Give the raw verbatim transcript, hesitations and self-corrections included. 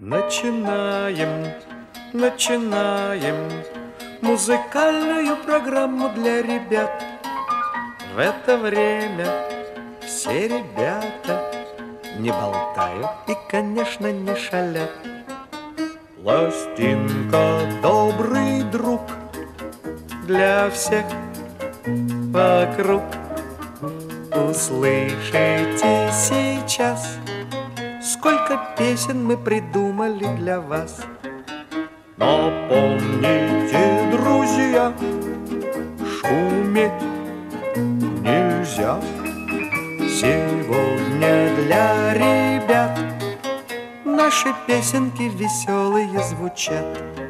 Начинаем, начинаем музыкальную программу для ребят. В это время все ребята не болтают и, конечно, не шалят. Пластинка — добрый друг для всех вокруг. Услышите сейчас, сколько песен мы придумали для вас. Но помните, друзья, шуметь нельзя. Сегодня для ребят наши песенки веселые звучат.